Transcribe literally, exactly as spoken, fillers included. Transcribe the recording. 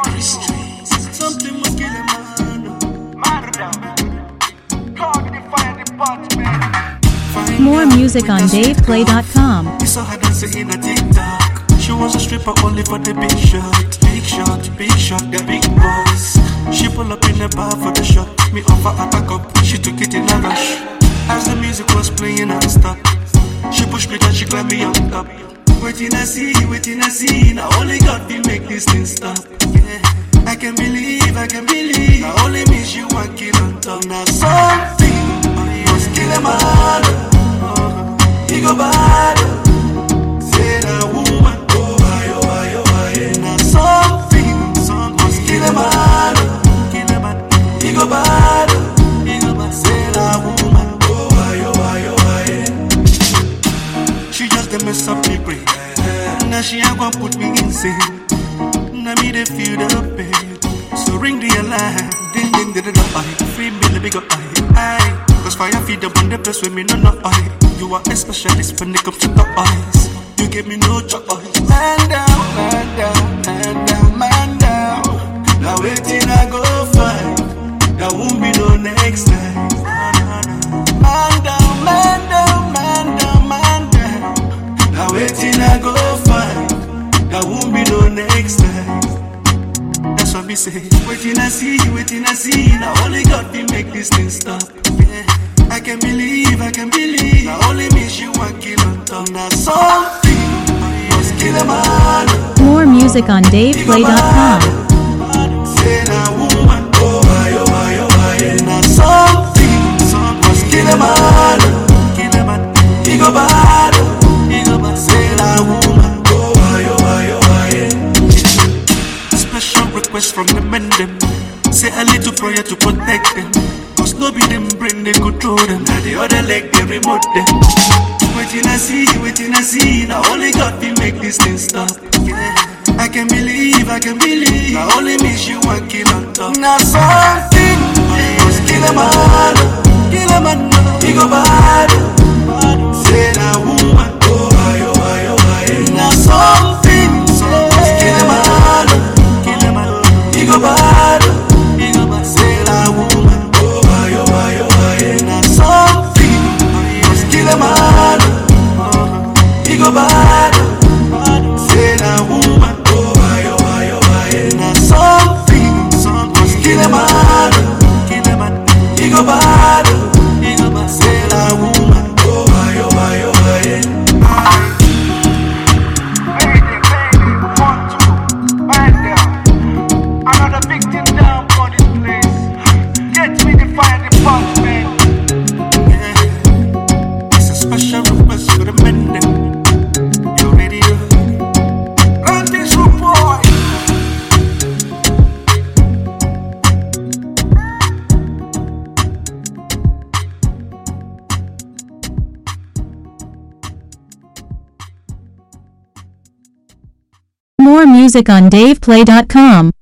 Something must kill a man. Murder. Call the fire department. More music on dave play dot com. We saw her dancing in a TikTok. She was a stripper only for the big shot. Big shot, big shot, the big boss. She pull up in the bar for the shot. Me offer her a cup, she took it in a rush. As the music was playing non-stop, she pushed me down, she climbed me on top. Waiting I see, waiting I see. Now only God will make this thing stop. Yeah, I can believe, I can believe. Now only miss you one kill on top. Now something must kill a man. He go bad. Say that woman, oh why, oh why, oh why. Now something, something must kill a man. Kill a man. He go bad. He go bad. Say that woman. She just a mess up me brain. Now she ain't gonna put me insane. Now me they feel the pain. So ring the alarm. Ding ding ding ding ding. Free me the bigger eye. Aye. Cause fire feed up on the place with me no no eye. You are a specialist when it comes to the eyes. You give me no choice. Man down, man down, man down, man down. Now waiting I go find. There won't be no next time. Man down, man down, man down, man down. Now waiting I go find. There won't be no next time. That's what we say. Waiting I see, waiting I see. Now only God will make this thing stop. Yeah. I can believe, I can believe. Now only miss you one kill on top. Now something must kill a man. More music on dave play dot com. Say that woman, oh why, oh why, oh why. Now something must kill a man. Kill a man. He go bad. He go bad. Say that woman, oh why, oh why, oh why. Special request from the men them. Say a little prayer to protect them. Cause no be them brain they control them. Now the other leg they remote them. Waiting I see, waiting I see. Now only God will make this thing stop. Yeah. I can believe, I can believe. Now only miss you one kill on top. Now something must kill a man. Kill a man, he go bad. Say that woman, oh why, oh why, oh why. Now something must kill a man. Kill a man, he go bad. He go bad. Say that woman, oh why, oh why, oh why. Now something must kill a man. He go bad. Say that woman, oh why, oh why, oh why. Now something must kill a man. Kill a man, he go bad. He go bad. Say that woman, oh why, oh why, oh why. Lady, lady, one, two, man down. Another victim down for this place. Get me the fire department. Yeah. It's a special request for the men them. You ready? Run this boy. More music on dave play dot com.